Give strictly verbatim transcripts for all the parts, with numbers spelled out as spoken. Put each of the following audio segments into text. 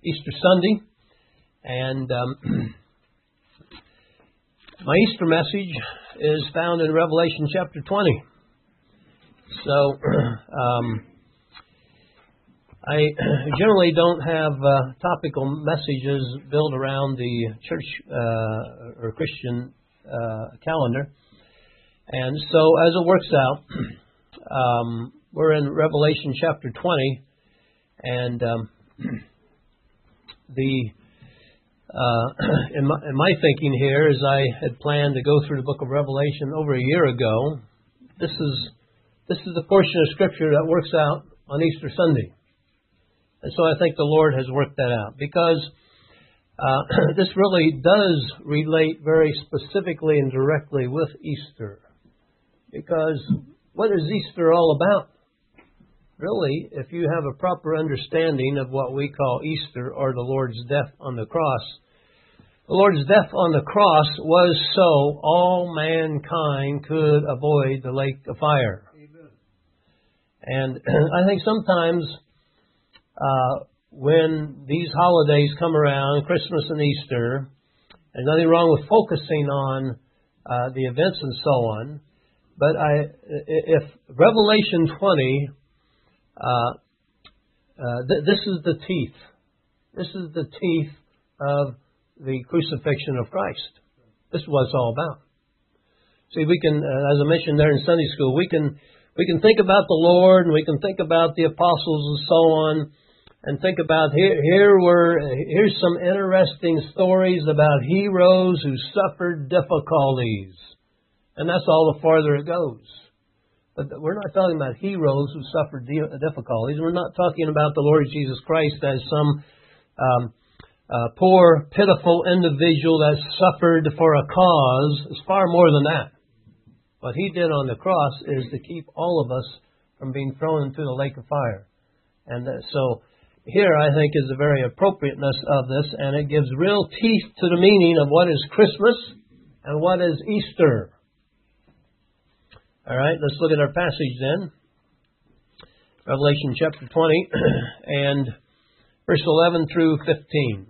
Easter Sunday, and um, my Easter message is found in Revelation chapter twenty. So, um, I generally don't have uh, topical messages built around the church uh, or Christian uh, calendar, and so as it works out, um, we're in Revelation chapter twenty, and um, the uh, in, my, in my thinking here, as I had planned to go through the book of Revelation over a year ago, this is this is the portion of Scripture that works out on Easter Sunday. And so I think the Lord has worked that out, because uh, this really does relate very specifically and directly with Easter. Because what is Easter all about? Really, if you have a proper understanding of what we call Easter, or the Lord's death on the cross, the Lord's death on the cross was so all mankind could avoid the lake of fire. Amen. And I think sometimes Uh, when these holidays come around, Christmas and Easter, there's nothing wrong with focusing on uh, the events and so on. But I, if Revelation twenty, uh, uh, th- this is the teeth. This is the teeth of the crucifixion of Christ. This is what it's all about. See, we can, uh, as I mentioned there in Sunday school, we can we can think about the Lord, and we can think about the apostles and so on. And think about, here, here were, here's some interesting stories about heroes who suffered difficulties. And that's all the farther it goes. But we're not talking about heroes who suffered difficulties. We're not talking about the Lord Jesus Christ as some um, uh, poor, pitiful individual that suffered for a cause. It's far more than that. What He did on the cross is to keep all of us from being thrown into the lake of fire. And uh, so here, I think, is the very appropriateness of this, and it gives real teeth to the meaning of what is Christmas and what is Easter. All right, let's look at our passage then. Revelation chapter twenty, and verse eleven through fifteen.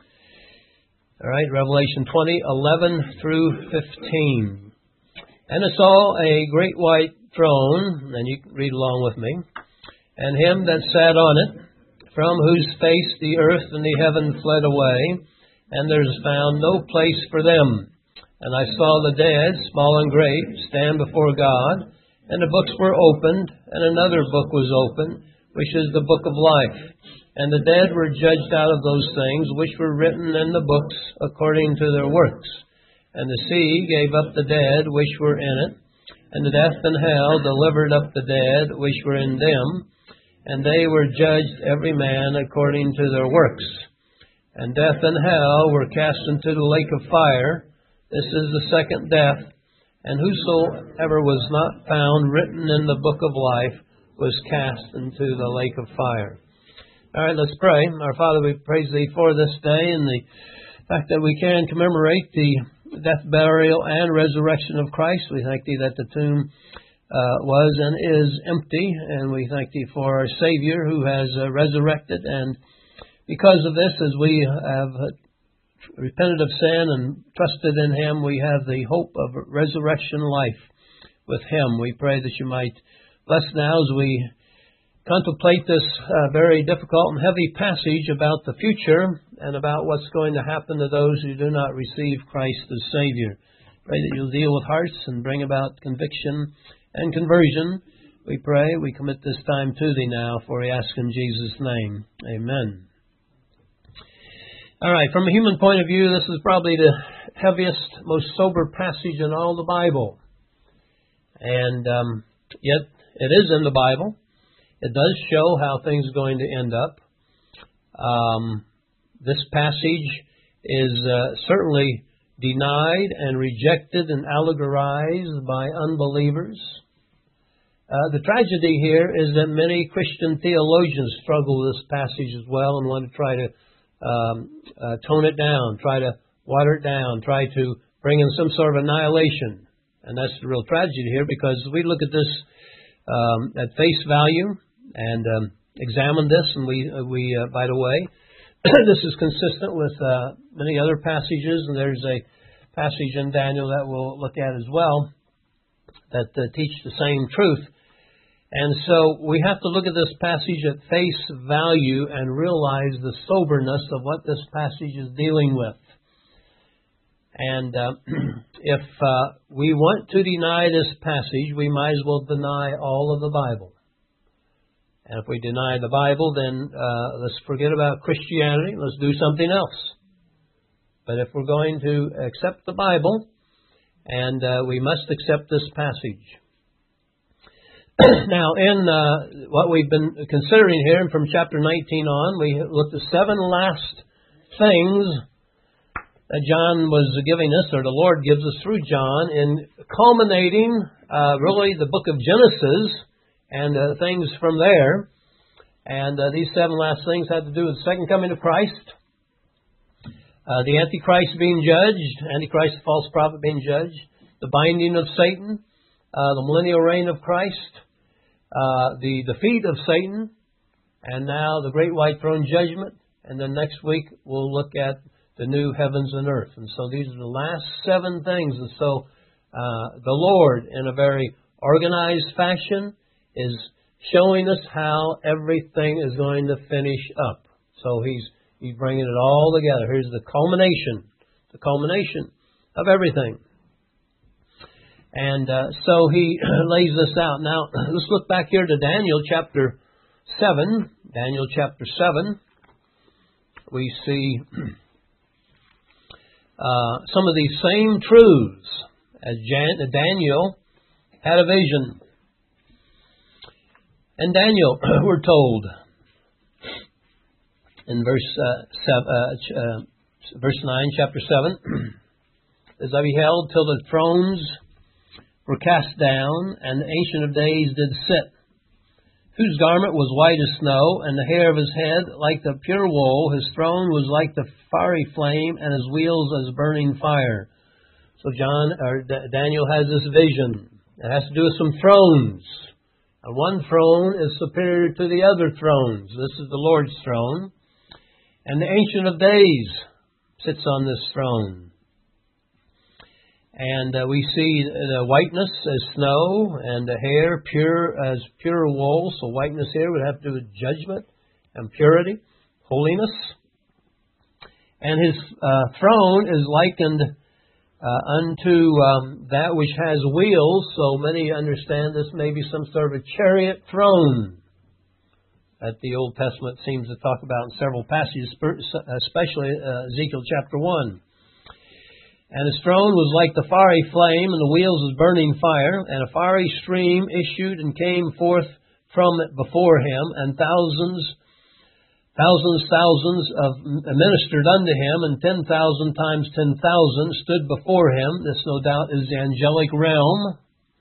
All right, Revelation twenty, eleven through fifteen. And I saw a great white throne, and you can read along with me, and Him that sat on it, from whose face the earth and the heaven fled away, and there is found no place for them. And I saw the dead, small and great, stand before God, and the books were opened, and another book was opened, which is the book of life. And the dead were judged out of those things which were written in the books according to their works. And the sea gave up the dead which were in it, and the death and hell delivered up the dead which were in them, and they were judged every man according to their works. And death and hell were cast into the lake of fire. This is the second death. And whosoever was not found written in the book of life was cast into the lake of fire. All right, let's pray. Our Father, we praise Thee for this day and the fact that we can commemorate the death, burial, and resurrection of Christ. We thank Thee that the tomb Uh, was and is empty, and we thank Thee for our Savior who has uh, resurrected. And because of this, as we have uh, repented of sin and trusted in Him, we have the hope of resurrection life with Him. We pray that You might bless now as we contemplate this uh, very difficult and heavy passage about the future and about what's going to happen to those who do not receive Christ as Savior. Pray that You'll deal with hearts and bring about conviction and conversion. We pray, we commit this time to Thee now, for we ask in Jesus' name. Amen. All right, from a human point of view, this is probably the heaviest, most sober passage in all the Bible. And um, yet, it is in the Bible. It does show how things are going to end up. Um, this passage is uh, certainly denied and rejected and allegorized by unbelievers. Uh, the tragedy here is that many Christian theologians struggle with this passage as well and want to try to um, uh, tone it down, try to water it down, try to bring in some sort of annihilation. And that's the real tragedy here, because we look at this um, at face value and um, examine this, and we, uh, we uh, by the way, this is consistent with uh, many other passages, and there's a passage in Daniel that we'll look at as well that uh, teach the same truth. And so we have to look at this passage at face value and realize the soberness of what this passage is dealing with. And uh, if uh, we want to deny this passage, we might as well deny all of the Bible. And if we deny the Bible, then uh, let's forget about Christianity. Let's do something else. But if we're going to accept the Bible, and uh, we must accept this passage. Now, in uh, what we've been considering here, and from chapter nineteen on, we looked at seven last things that John was giving us, or the Lord gives us through John, in culminating uh, really the book of Genesis and uh, things from there. And uh, these seven last things had to do with the second coming of Christ, uh, the Antichrist being judged, Antichrist, the false prophet, being judged, the binding of Satan, uh, the millennial reign of Christ, uh, the defeat of Satan, and now the great white throne judgment. And then next week we'll look at the new heavens and earth. And so these are the last seven things. And so uh, the Lord, in a very organized fashion, is showing us how everything is going to finish up. So He's He's bringing it all together. Here's the culmination, the culmination of everything. And uh, so He lays this out. Now, let's look back here to Daniel chapter seven. Daniel chapter seven. We see uh, some of these same truths as Jan- Daniel had a vision. And Daniel, we're told in verse uh, seven, uh, uh, verse nine, chapter seven, as I beheld till the thrones were cast down, and the Ancient of Days did sit, whose garment was white as snow, and the hair of his head like the pure wool. His throne was like the fiery flame, and his wheels as burning fire. So John or D- Daniel has this vision. It has to do with some thrones. And one throne is superior to the other thrones. This is the Lord's throne. And the Ancient of Days sits on this throne. And uh, we see the whiteness as snow, and the hair pure as pure wool. So whiteness here would have to do with judgment and purity, holiness. And his uh, throne is likened uh, unto um, that which has wheels. So many understand this may be some sort of a chariot throne that the Old Testament seems to talk about in several passages, especially uh, Ezekiel chapter one. And his throne was like the fiery flame, and the wheels was burning fire, and a fiery stream issued and came forth from it before him, and thousands, thousands, thousands of ministered unto him, and ten thousand times ten thousand stood before him. This, no doubt, is the angelic realm.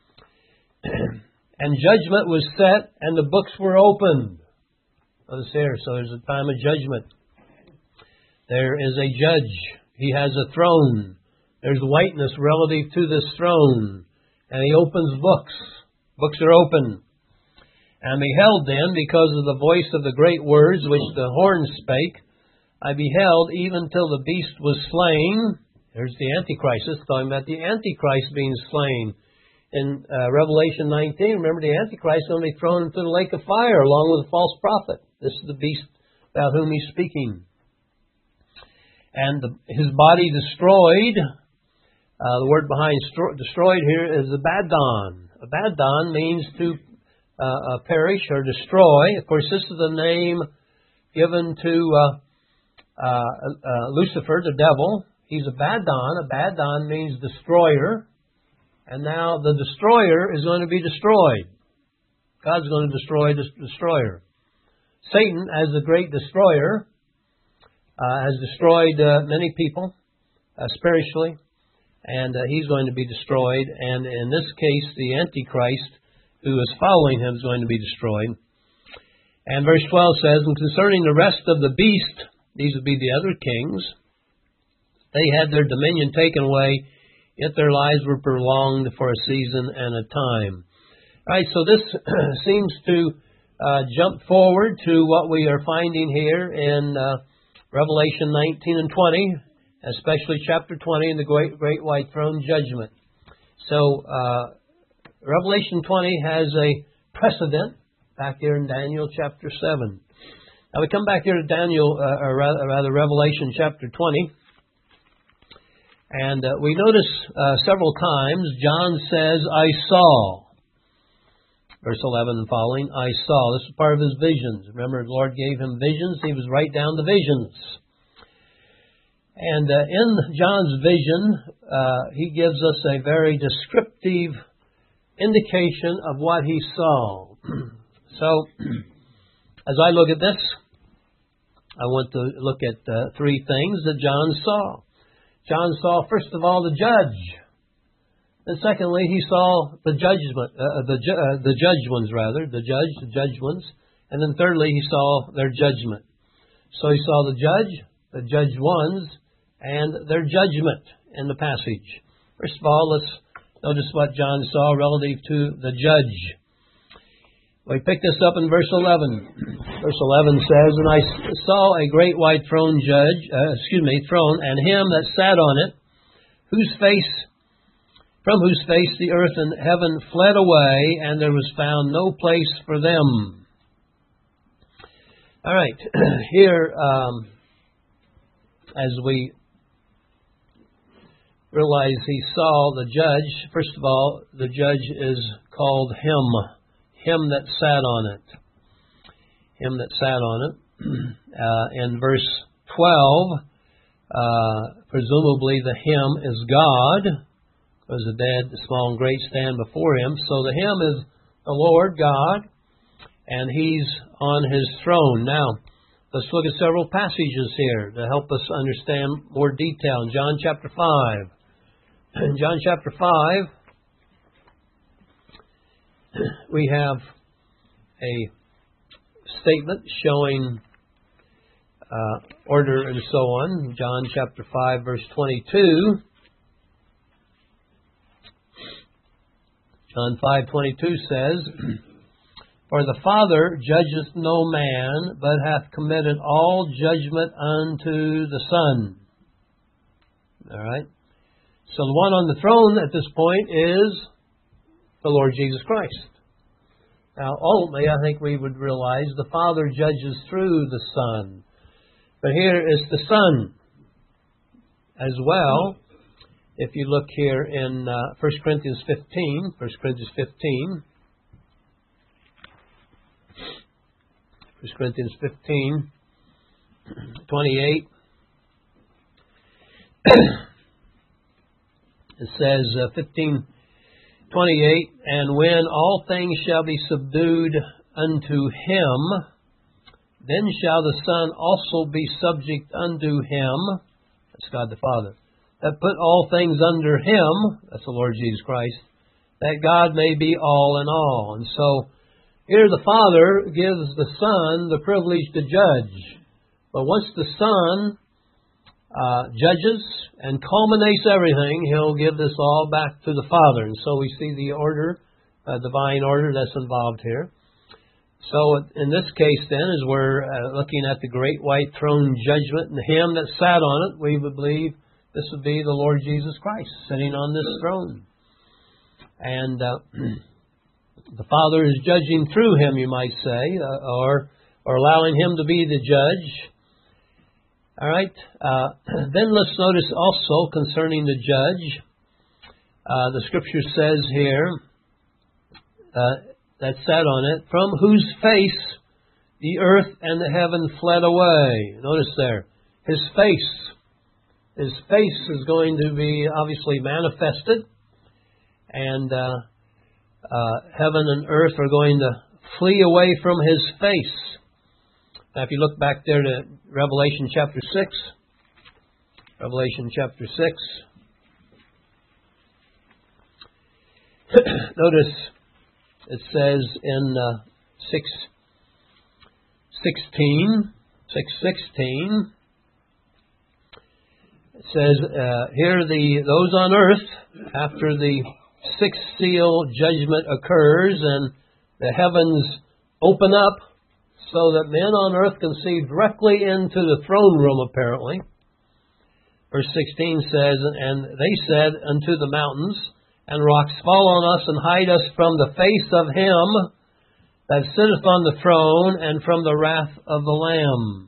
And judgment was set, and the books were opened. Notice here, so there's a time of judgment. There is a judge. He has a throne. There's whiteness relative to this throne. And he opens books. Books are open. And beheld then, because of the voice of the great words which the horn spake, I beheld even till the beast was slain. There's the Antichrist. It's talking about the Antichrist being slain. In uh, Revelation nineteen, remember the Antichrist is going to be thrown into the lake of fire along with the false prophet. This is the beast about whom he's speaking. And the, his body destroyed. Uh, the word behind stro- destroyed here is Abaddon. Abaddon means to uh, uh, perish or destroy. Of course, this is the name given to uh, uh, uh, Lucifer, the devil. He's Abaddon. Abaddon means destroyer. And now the destroyer is going to be destroyed. God's going to destroy the destroyer. Satan, as the great destroyer, uh, has destroyed uh, many people uh, spiritually. And uh, he's going to be destroyed. And in this case, the Antichrist, who is following him, is going to be destroyed. And verse twelve says, and concerning the rest of the beast, these would be the other kings, they had their dominion taken away, yet their lives were prolonged for a season and a time. All right, so this seems to uh, jump forward to what we are finding here in uh, Revelation nineteen and twenty, especially chapter twenty in the Great, Great White Throne Judgment. So, uh, Revelation twenty has a precedent back here in Daniel chapter seven. Now we come back here to Daniel, uh, or rather, rather Revelation chapter twenty, and uh, we notice uh, several times John says, I saw. Verse eleven and following, I saw. This is part of his visions. Remember, the Lord gave him visions. He was write down the visions. And uh, in John's vision, uh, he gives us a very descriptive indication of what he saw. So, as I look at this, I want to look at uh, three things that John saw. John saw, first of all, the judge. And secondly, he saw the judgment, uh, the ju- uh, the judged ones rather, the judge, the judged ones. And then thirdly, he saw their judgment. So he saw the judge, the judged ones, and their judgment in the passage. First of all, let's notice what John saw relative to the judge. We pick this up in verse eleven. Verse eleven says, And I saw a great white throne judge, uh, excuse me, throne, and him that sat on it, whose face, from whose face the earth and heaven fled away, and there was found no place for them. All right, here, um, as we realize he saw the judge, first of all, the judge is called him. Him that sat on it. Him that sat on it. Uh, in verse twelve, uh, presumably the him is God, because the dead, the small and great stand before him. So the him is the Lord God, and he's on his throne. Now, let's look at several passages here to help us understand more detail. In John chapter five. In John chapter five, we have a statement showing uh, order and so on. John chapter five, verse twenty-two. John five twenty-two says, For the Father judgeth no man, but hath committed all judgment unto the Son. All right? So the one on the throne at this point is the Lord Jesus Christ. Now, ultimately, I think we would realize the Father judges through the Son. But here is the Son as well. If you look here in uh, First Corinthians fifteen, First Corinthians fifteen, First Corinthians fifteen, twenty-eight, it says, uh, fifteen, twenty-eight, And when all things shall be subdued unto him, then shall the Son also be subject unto him, that's God the Father, that put all things under him, that's the Lord Jesus Christ, that God may be all in all. And so, here the Father gives the Son the privilege to judge. But once the Son uh, judges and culminates everything, He'll give this all back to the Father. And so we see the order, uh, divine order that's involved here. So in this case then, as we're uh, looking at the great white throne judgment and him that sat on it, we would believe this would be the Lord Jesus Christ sitting on this throne. And uh, the Father is judging through him, you might say, uh, or or allowing him to be the judge. All right. Uh, then let's notice also concerning the judge, uh, the Scripture says here uh, that sat on it, from whose face the earth and the heaven fled away. Notice there, his face. His face is going to be obviously manifested, and uh, uh, heaven and earth are going to flee away from his face. Now, if you look back there to Revelation chapter six, Revelation chapter six, notice it says in uh, six sixteen, six sixteen. It says, uh, here the those on earth, after the sixth seal judgment occurs and the heavens open up, so that men on earth can see directly into the throne room, apparently. Verse sixteen says, and they said unto the mountains and rocks, fall on us and hide us from the face of him that sitteth on the throne and from the wrath of the Lamb.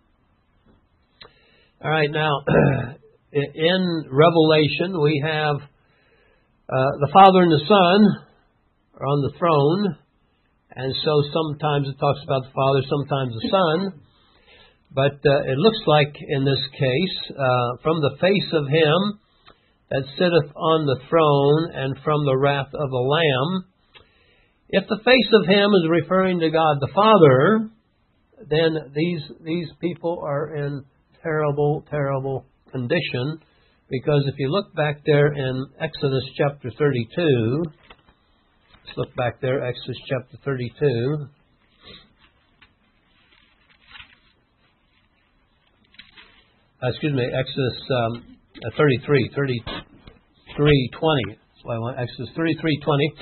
All right, now, in Revelation, we have uh, the Father and the Son are on the throne, and so sometimes it talks about the Father, sometimes the Son. But uh, it looks like in this case, uh, from the face of him that sitteth on the throne and from the wrath of the Lamb. If the face of him is referring to God the Father, then these these people are in terrible, terrible condition. Because if you look back there in Exodus chapter thirty-two, let's look back there, Exodus chapter thirty-two. Uh, excuse me, Exodus um, thirty-three, thirty-three twenty. That's why I want Exodus thirty-three twenty.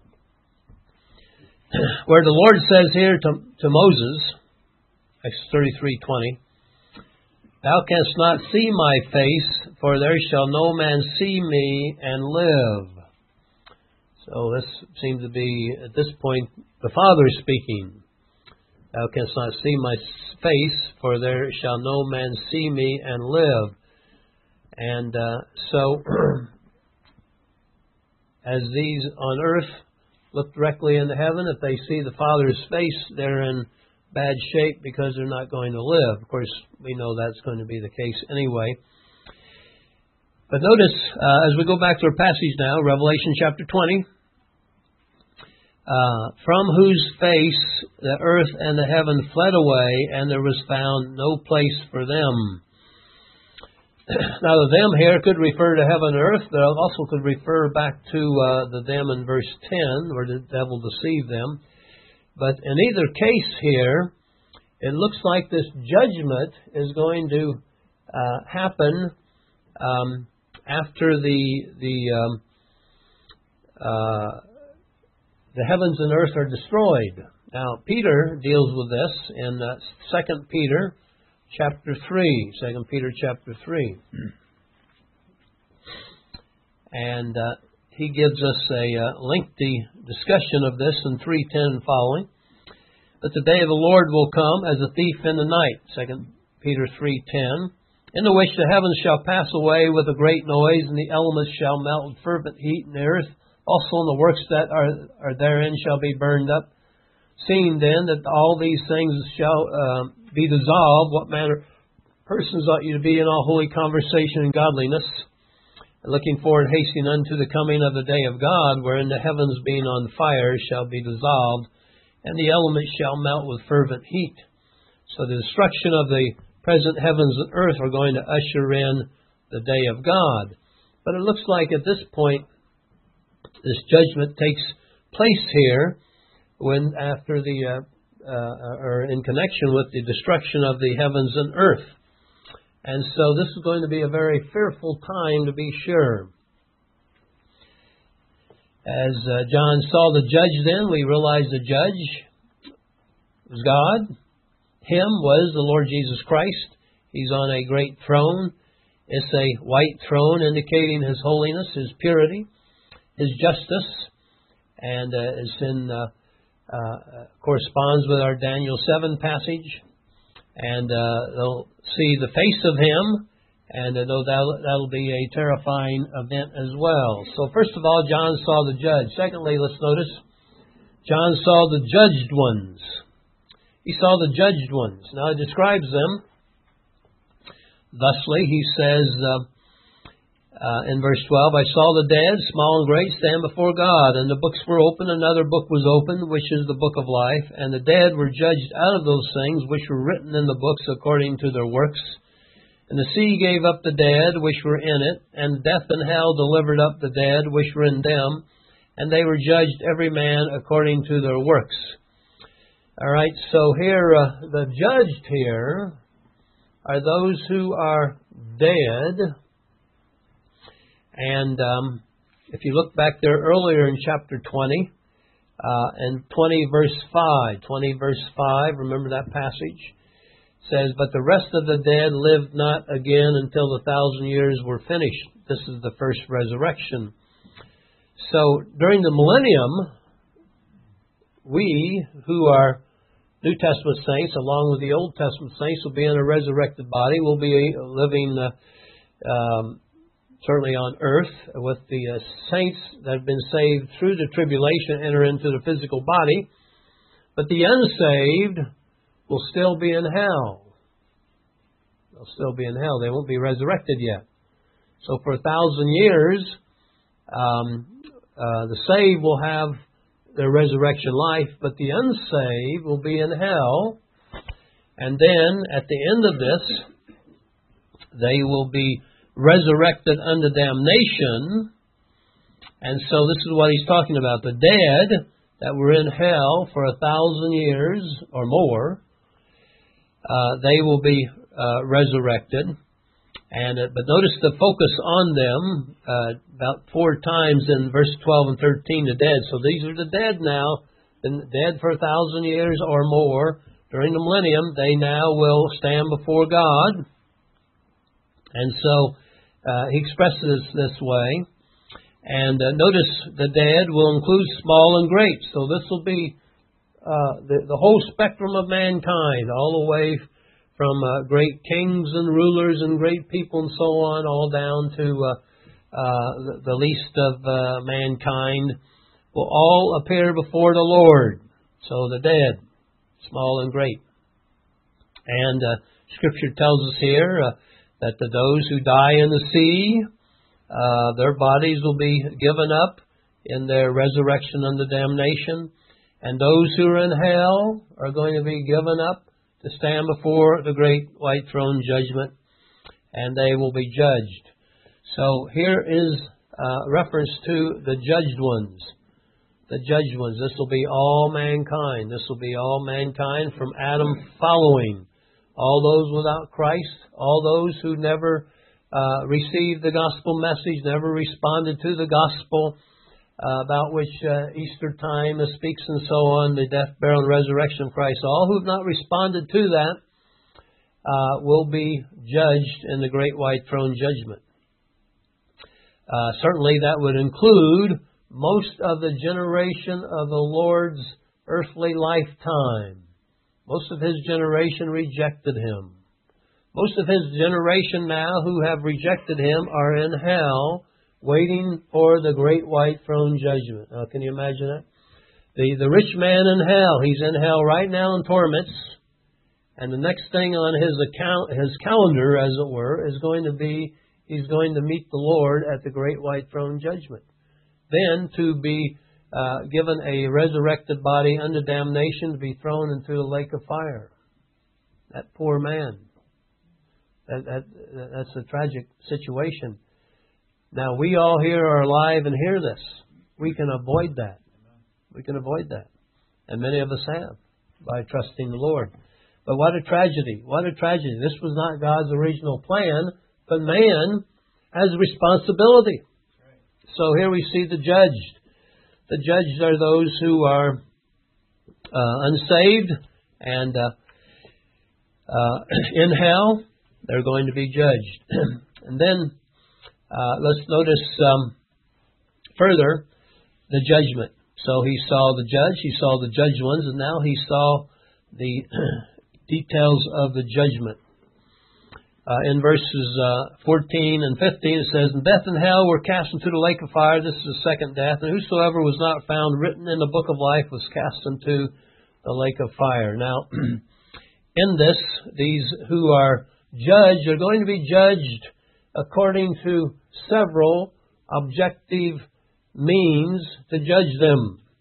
Where the Lord says here to, to Moses, Exodus thirty-three twenty, thou canst not see my face, for there shall no man see me and live. So this seems to be, at this point, the Father speaking. Thou canst not see my face, for there shall no man see me and live. And uh, so, as these on earth look directly into heaven, if they see the Father's face, they're in bad shape because they're not going to live. Of course, we know that's going to be the case anyway. But notice, uh, as we go back to our passage now, Revelation chapter twenty, Uh, from whose face the earth and the heaven fled away, and there was found no place for them. Now, the them here could refer to heaven and earth, but it also could refer back to uh, the them in verse ten, where the devil deceived them. But in either case here, it looks like this judgment is going to uh, happen um, after the the um, uh, the heavens and earth are destroyed. Now, Peter deals with this in uh, Second Peter chapter three. Second Peter chapter three. And uh, he gives us a uh, lengthy discussion of this in three ten and following. But the day of the Lord will come as a thief in the night. Second Peter three ten. In the which the heavens shall pass away with a great noise, and the elements shall melt with fervent heat, and the earth also and the works that are, are therein shall be burned up. Seeing then that all these things shall uh, be dissolved, what manner of persons ought you to be in all holy conversation and godliness, and looking forward and hastening unto the coming of the day of God, wherein the heavens being on fire shall be dissolved, and the elements shall melt with fervent heat. So the destruction of the present heavens and earth are going to usher in the day of God. But it looks like at this point, this judgment takes place here when after the uh, uh, or in connection with the destruction of the heavens and earth. And so this is going to be a very fearful time, to be sure. As uh, John saw the judge then, we realize the judge was God. Him was the Lord Jesus Christ. He's on a great throne. It's a white throne indicating His holiness, His purity, His justice, and uh, it's in uh, uh, corresponds with our Daniel seven passage. And uh, they'll see the face of Him, and uh, that'll, that'll be a terrifying event as well. So first of all, John saw the judge. Secondly, let's notice, John saw the judged ones. He saw the judged ones. Now it describes them. Thusly, he says uh, uh, in verse twelve, I saw the dead, small and great, stand before God, and the books were opened. Another book was opened, which is the book of life. And the dead were judged out of those things which were written in the books according to their works. And the sea gave up the dead which were in it, and death and hell delivered up the dead which were in them, and they were judged every man according to their works. All right, so here, uh, the judged here are those who are dead. And um, if you look back there earlier in chapter twenty, Uh, and twenty verse five, twenty verse five, remember that passage? Says, but the rest of the dead lived not again until the thousand years were finished. This is the first resurrection. So during the millennium, we who are New Testament saints, along with the Old Testament saints, will be in a resurrected body. We'll be living uh, um, certainly on earth with the uh, saints that have been saved through the tribulation, enter into the physical body. But the unsaved will still be in hell. They'll still be in hell. They won't be resurrected yet. So for a thousand years, um, uh, the saved will have their resurrection life, but the unsaved will be in hell. And then at the end of this, they will be resurrected unto damnation. And so this is what he's talking about. The dead that were in hell for a thousand years or more, uh, they will be uh, resurrected. And uh, but notice the focus on them uh, about four times in verse twelve and thirteen. The dead. So these are the dead now, been dead for a thousand years or more. During the millennium, they now will stand before God. And so uh, he expresses it this way. And uh, notice the dead will include small and great. So this will be uh, the, the whole spectrum of mankind, all the way from uh, great kings and rulers and great people and so on, all down to uh, uh, the, the least of uh, mankind, will all appear before the Lord. So the dead, small and great. And uh, Scripture tells us here uh, that the, those who die in the sea, uh, their bodies will be given up in their resurrection unto damnation. And those who are in hell are going to be given up to stand before the great white throne judgment, and they will be judged. So here is uh, reference to the judged ones. The judged ones. This will be all mankind. This will be all mankind from Adam following. All those without Christ, all those who never uh, received the gospel message, never responded to the gospel, Uh, about which uh, Easter time speaks and so on, the death, burial, and resurrection of Christ. All who have not responded to that uh, will be judged in the great white throne judgment. Uh, certainly that would include most of the generation of the Lord's earthly lifetime. Most of His generation rejected Him. Most of His generation now who have rejected Him are in hell, waiting for the great white throne judgment. Now, can you imagine that? The the rich man in hell, he's in hell right now in torments, and the next thing on his account, his calendar, as it were, is going to be he's going to meet the Lord at the great white throne judgment. Then to be uh, given a resurrected body unto damnation, to be thrown into the lake of fire. That poor man. That, that that's a tragic situation. Now, we all here are alive and hear this. We can avoid that. We can avoid that. And many of us have by trusting the Lord. But what a tragedy. What a tragedy. This was not God's original plan, but man has responsibility. So here we see the judged. The judged are those who are uh, unsaved and uh, uh, in hell. They're going to be judged. And then Uh, let's notice um, further the judgment. So he saw the judge, he saw the judged ones, and now he saw the details of the judgment. Uh, in verses uh, fourteen and fifteen it says, "And death and hell were cast into the lake of fire." This is the second death. "And whosoever was not found written in the book of life was cast into the lake of fire." Now, in this, these who are judged are going to be judged according to several objective means to judge them.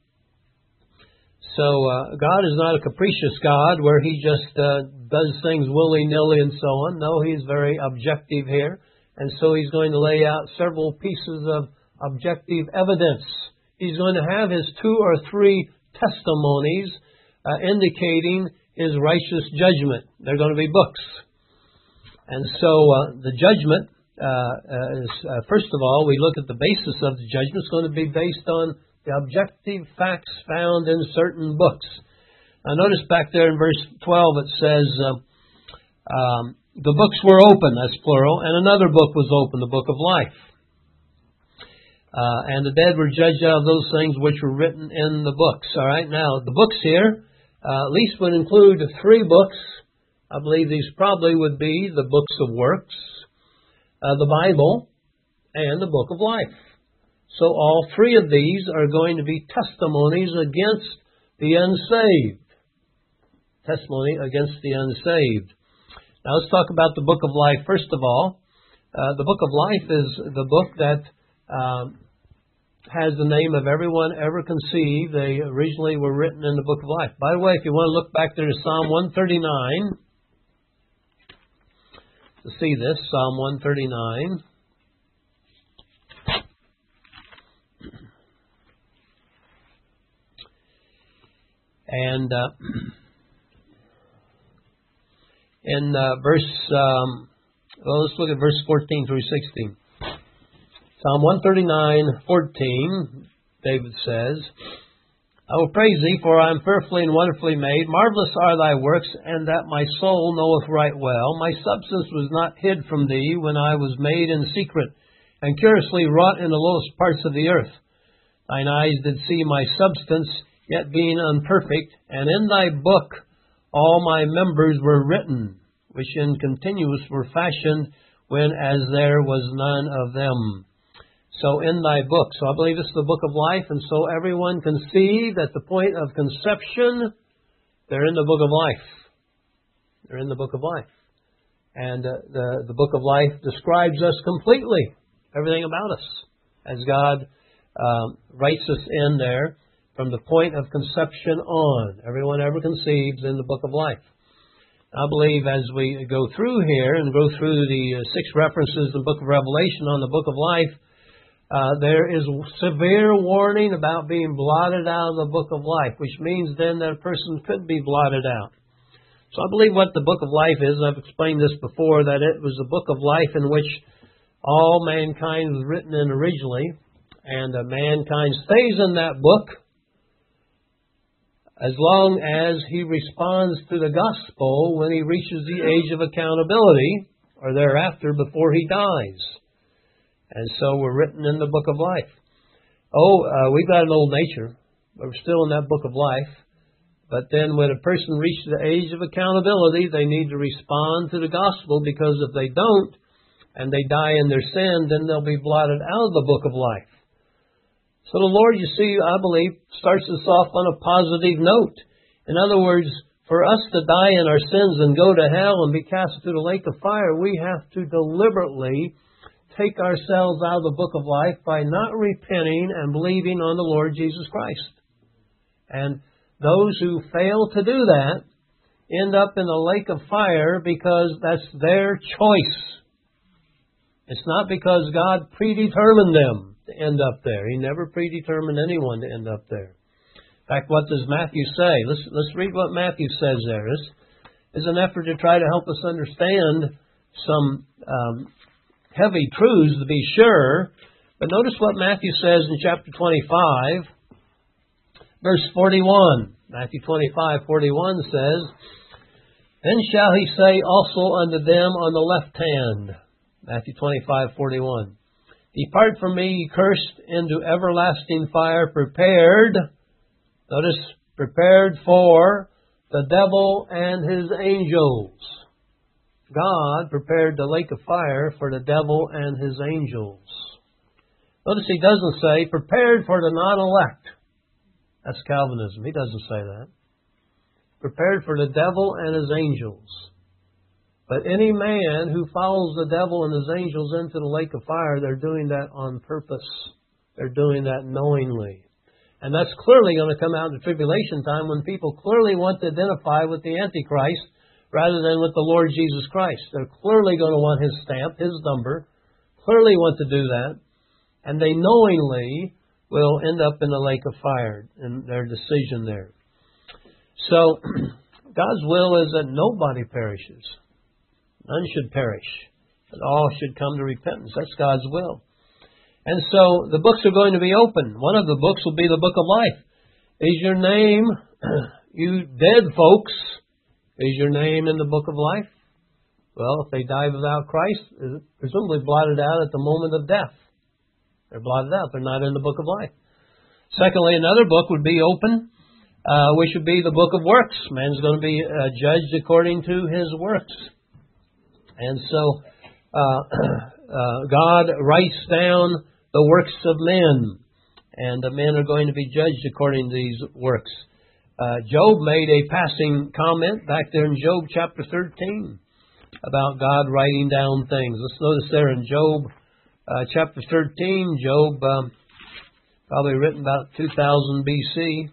So uh, God is not a capricious God where He just uh, does things willy-nilly and so on. No, He's very objective here. And so He's going to lay out several pieces of objective evidence. He's going to have His two or three testimonies uh, indicating His righteous judgment. They're going to be books. And so uh, the judgment Uh, uh, is, uh, first of all, we look at the basis of the judgment. It's going to be based on the objective facts found in certain books. Now notice back there in verse twelve it says, uh, um, the books were open, that's plural, and another book was open, the book of life. Uh, and the dead were judged out of those things which were written in the books. All right, now the books here uh, at least would include three books. I believe these probably would be the books of works, uh, the Bible, and the book of life. So all three of these are going to be testimonies against the unsaved. Testimony against the unsaved. Now let's talk about the book of life. First of all, uh, the book of life is the book that um, has the name of everyone ever conceived. They originally were written in the book of life. By the way, if you want to look back there to Psalm one thirty-nine, to see this, Psalm one thirty-nine. And uh, in uh, verse, um, well, let's look at verse fourteen through sixteen. Psalm one thirty-nine, fourteen, David says, I will praise thee, for I am fearfully and wonderfully made. Marvelous are thy works, and that my soul knoweth right well. My substance was not hid from thee when I was made in secret, and curiously wrought in the lowest parts of the earth. Thine eyes did see my substance, yet being unperfect, and in thy book all my members were written, which in continuance were fashioned, when as there was none of them. So in thy book, so I believe this is the book of life, and so everyone conceived at the point of conception, they're in the book of life. They're in the book of life. And uh, the, the book of life describes us completely, everything about us, as God um, writes us in there from the point of conception on. Everyone ever conceives in the book of life. I believe as we go through here and go through the uh, six references in the book of Revelation on the book of life, Uh, there is severe warning about being blotted out of the book of life, which means then that a person could be blotted out. So I believe what the book of life is, I've explained this before, that it was a book of life in which all mankind was written in originally, and uh, mankind stays in that book as long as he responds to the gospel when he reaches the age of accountability, or thereafter before he dies. And so we're written in the book of life. Oh, uh, we've got an old nature, but we're still in that book of life. But then when a person reaches the age of accountability, they need to respond to the gospel, because if they don't, and they die in their sin, then they'll be blotted out of the book of life. So the Lord, you see, I believe, starts us off on a positive note. In other words, for us to die in our sins and go to hell and be cast into the lake of fire, we have to deliberately take ourselves out of the book of life by not repenting and believing on the Lord Jesus Christ. And those who fail to do that end up in the lake of fire because that's their choice. It's not because God predetermined them to end up there. He never predetermined anyone to end up there. In fact, what does Matthew say? Let's, let's read what Matthew says there. This is an effort to try to help us understand some um, heavy truths, to be sure. But notice what Matthew says in chapter twenty-five, verse forty-one. Matthew twenty-five, forty-one says, Then shall he say also unto them on the left hand, Matthew twenty-five, forty-one, Depart from me, ye cursed, into everlasting fire, prepared, notice, prepared for the devil and his angels. God prepared the lake of fire for the devil and his angels. Notice he doesn't say, prepared for the non-elect. That's Calvinism. He doesn't say that. Prepared for the devil and his angels. But any man who follows the devil and his angels into the lake of fire, they're doing that on purpose. They're doing that knowingly. And that's clearly going to come out in the tribulation time, when people clearly want to identify with the Antichrist rather than with the Lord Jesus Christ. They're clearly going to want his stamp, his number, clearly want to do that, and they knowingly will end up in the lake of fire in their decision there. So, God's will is that nobody perishes. None should perish, but all should come to repentance. That's God's will. And so the books are going to be open. One of the books will be the book of life. Is your name, you dead folks, is your name in the book of life? Well, if they die without Christ, it's presumably blotted out at the moment of death. They're blotted out. They're not in the book of life. Secondly, another book would be open, uh, which would be the book of works. Man's going to be uh, judged according to his works. And so uh, uh, God writes down the works of men, and the men are going to be judged according to these works. Uh, Job made a passing comment back there in Job chapter thirteen about God writing down things. Let's notice there in Job uh, chapter thirteen, Job, um, probably written about two thousand B C.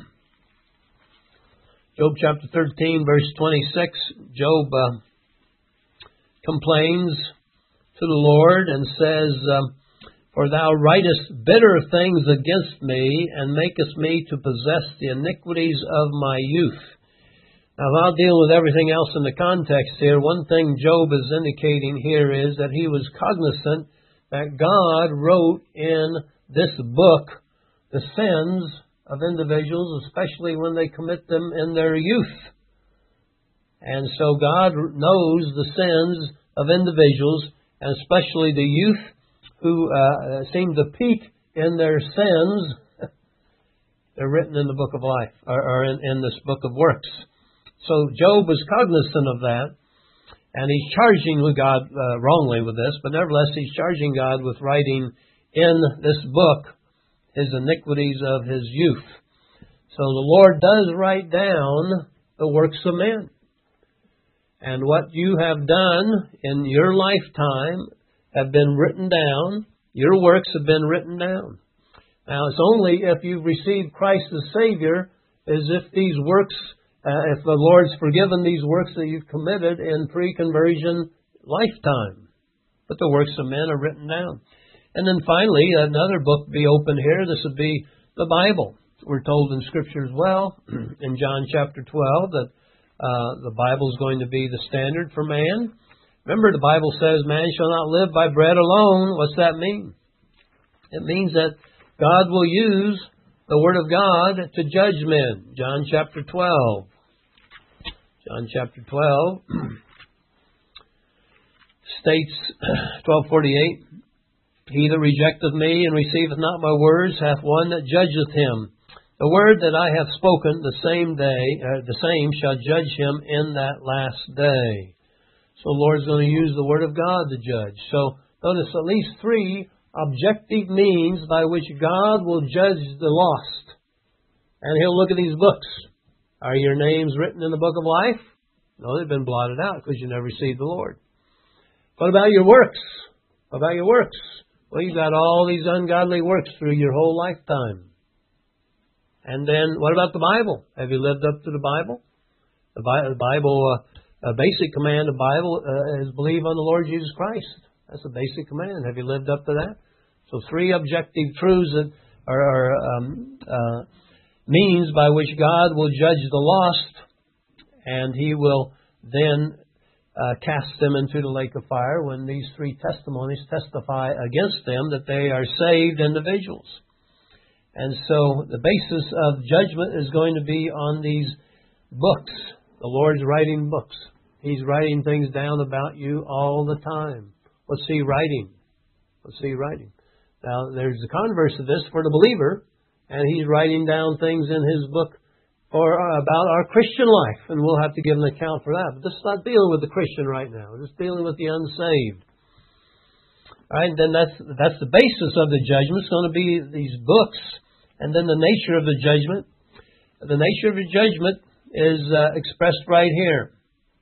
Job chapter thirteen, verse twenty-six, Job uh, complains to the Lord and says, um, For thou writest bitter things against me, and makest me to possess the iniquities of my youth. Now, I'll deal with everything else in the context here. One thing Job is indicating here is that he was cognizant that God wrote in this book the sins of individuals, especially when they commit them in their youth. And so God knows the sins of individuals, and especially the youth who uh, seem to peak in their sins. They're written in the book of life, or, or in, in this book of works. So Job was cognizant of that, and he's charging with God uh, wrongly with this, but nevertheless he's charging God with writing in this book his iniquities of his youth. So the Lord does write down the works of men. And what you have done in your lifetime have been written down. Your works have been written down. Now, it's only if you've received Christ as Savior, as if these works, uh, if the Lord's forgiven these works that you've committed in pre-conversion lifetime. But the works of men are written down. And then finally, another book be open here. This would be the Bible. We're told in Scripture as well, in John chapter twelve, that uh, the Bible is going to be the standard for man. Remember, the Bible says, man shall not live by bread alone. What's that mean? It means that God will use the Word of God to judge men. John chapter twelve. John chapter twelve states, twelve forty-eight, He that rejecteth me and receiveth not my words hath one that judgeth him. The word that I have spoken, the same day, uh, the same shall judge him in that last day. So the Lord's going to use the Word of God to judge. So notice at least three objective means by which God will judge the lost. And He'll look at these books. Are your names written in the book of life? No, they've been blotted out because you never received the Lord. What about your works? What about your works? Well, you've got all these ungodly works through your whole lifetime. And then what about the Bible? Have you lived up to the Bible? The Bible... Uh, A basic command of the Bible uh, is believe on the Lord Jesus Christ. That's a basic command. Have you lived up to that? So three objective truths that are, are um, uh, means by which God will judge the lost, and He will then uh, cast them into the lake of fire when these three testimonies testify against them that they are saved individuals. And so the basis of judgment is going to be on these books. The Lord's writing books. He's writing things down about you all the time. What's He writing? What's He writing? Now, there's the converse of this for the believer, and He's writing down things in His book for uh, about our Christian life, and we'll have to give an account for that. But this is not dealing with the Christian right now. We're just dealing with the unsaved. All right, and then that's that's the basis of the judgment. It's going to be these books, and then the nature of the judgment. The nature of the judgment is uh, expressed right here.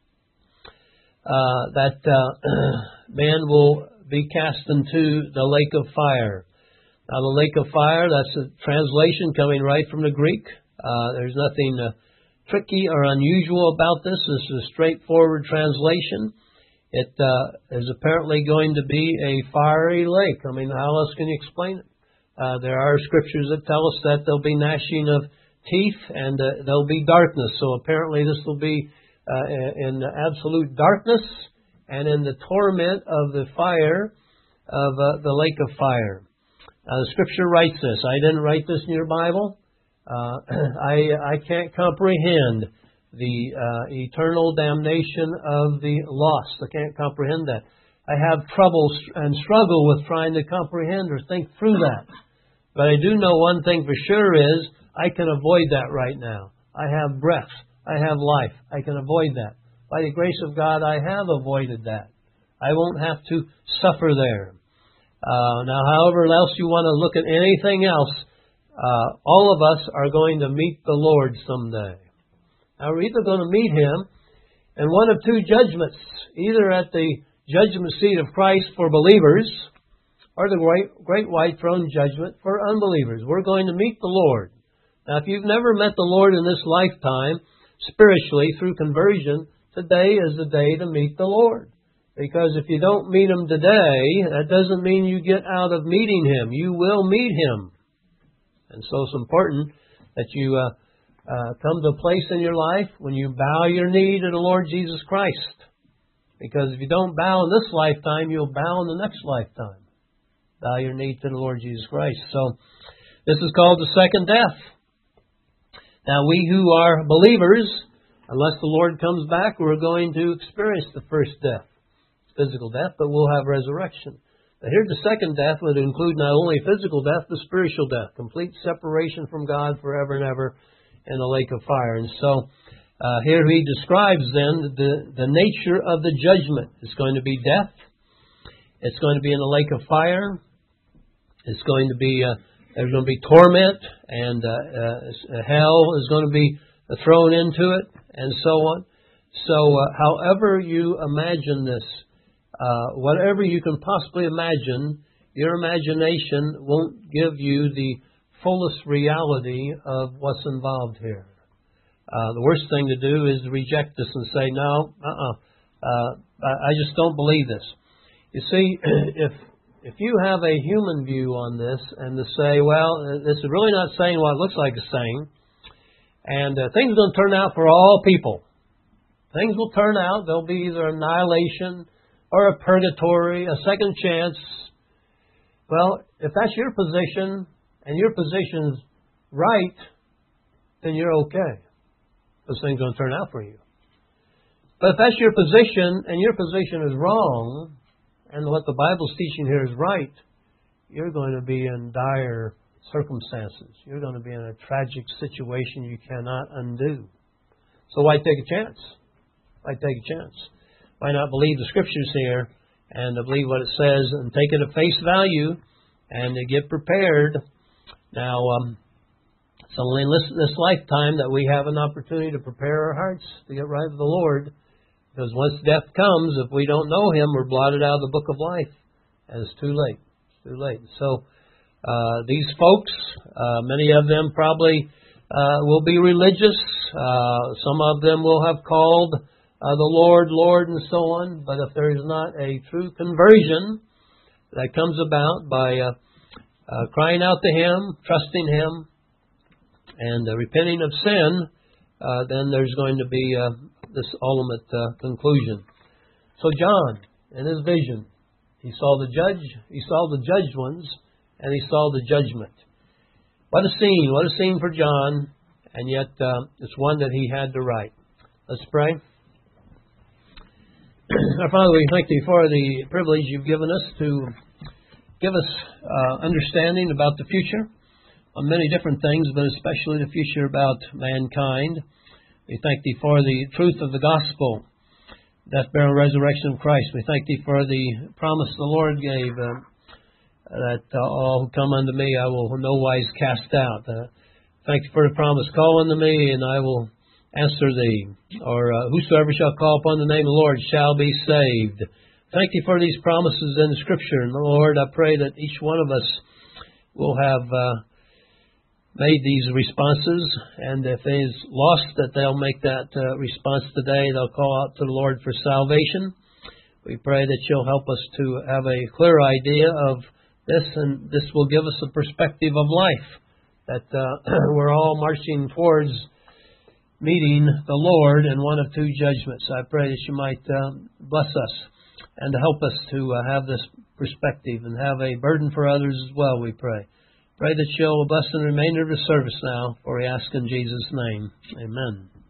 Uh, that uh, man will be cast into the lake of fire. Now, the lake of fire, that's a translation coming right from the Greek. Uh, there's nothing uh, tricky or unusual about this. This is a straightforward translation. It uh, is apparently going to be a fiery lake. I mean, how else can you explain it? Uh, there are scriptures that tell us that there'll be gnashing of teeth and uh, there'll be darkness. So apparently this will be uh, in absolute darkness and in the torment of the fire of uh, the lake of fire. Now, the Scripture writes this. I didn't write this in your Bible. Uh, I, I can't comprehend the uh, eternal damnation of the lost. I can't comprehend that. I have trouble and struggle with trying to comprehend or think through that. But I do know one thing for sure is I can avoid that right now. I have breath. I have life. I can avoid that. By the grace of God, I have avoided that. I won't have to suffer there. Uh, now, however else you want to look at anything else, uh, all of us are going to meet the Lord someday. Now, we're either going to meet Him in one of two judgments, either at the judgment seat of Christ for believers or the great, great white throne judgment for unbelievers. We're going to meet the Lord. Now, if you've never met the Lord in this lifetime, spiritually, through conversion, today is the day to meet the Lord. Because if you don't meet Him today, that doesn't mean you get out of meeting Him. You will meet Him. And so it's important that you uh, uh, come to a place in your life when you bow your knee to the Lord Jesus Christ. Because if you don't bow in this lifetime, you'll bow in the next lifetime. Bow your knee to the Lord Jesus Christ. So this is called the second death. Now we who are believers, unless the Lord comes back, we're going to experience the first death. Physical death, but we'll have resurrection. Now here the second death would include not only physical death, but spiritual death. Complete separation from God forever and ever in the lake of fire. And so uh, here he describes then the, the nature of the judgment. It's going to be death. It's going to be in the lake of fire. It's going to be, uh, there's going to be torment, and uh, uh, hell is going to be thrown into it, and so on. So uh, however you imagine this, Uh, whatever you can possibly imagine, your imagination won't give you the fullest reality of what's involved here. Uh, the worst thing to do is to reject this and say, no, uh-uh, uh, I just don't believe this. You see, if if you have a human view on this and to say, well, this is really not saying what it looks like it's saying, and uh, things are going to turn out for all people. Things will turn out. There'll be either annihilation or a purgatory, a second chance. Well, if that's your position, and your position's right, then you're okay. Those things are going to turn out for you. But if that's your position, and your position is wrong, and what the Bible's teaching here is right, you're going to be in dire circumstances. You're going to be in a tragic situation you cannot undo. So why take a chance? Why take a chance? Why not believe the Scriptures here and believe what it says and take it at face value and to get prepared? Now, um, it's only in this, this lifetime that we have an opportunity to prepare our hearts to get right with the Lord. Because once death comes, if we don't know Him, we're blotted out of the book of life. And it's too late. It's too late. So uh, these folks, uh, many of them probably uh, will be religious. Uh, some of them will have called Uh, the Lord, Lord, and so on. But if there is not a true conversion that comes about by uh, uh, crying out to Him, trusting Him, and uh, repenting of sin, uh, then there's going to be uh, this ultimate uh, conclusion. So John, in his vision, he saw the judge, he saw the judged ones, and he saw the judgment. What a scene! What a scene for John, and yet uh, it's one that he had to write. Let's pray. Our Father, we thank Thee for the privilege You've given us to give us uh, understanding about the future on many different things, but especially the future about mankind. We thank Thee for the truth of the gospel, death, burial, resurrection of Christ. We thank Thee for the promise the Lord gave uh, that uh, all who come unto Me I will in no wise cast out. Uh, thank Thee for the promise, call unto Me and I will answer Thee, or uh, whosoever shall call upon the name of the Lord shall be saved. Thank Thee for these promises in the Scripture. And Lord, I pray that each one of us will have uh, made these responses, and if he is lost, that they'll make that uh, response today. They'll call out to the Lord for salvation. We pray that You'll help us to have a clear idea of this, and this will give us a perspective of life, that uh, we're all marching towards meeting the Lord in one of two judgments. I pray that You might um, bless us and to help us to uh, have this perspective and have a burden for others as well, we pray. Pray that you'll bless the remainder of the service now, for we ask in Jesus' name. Amen.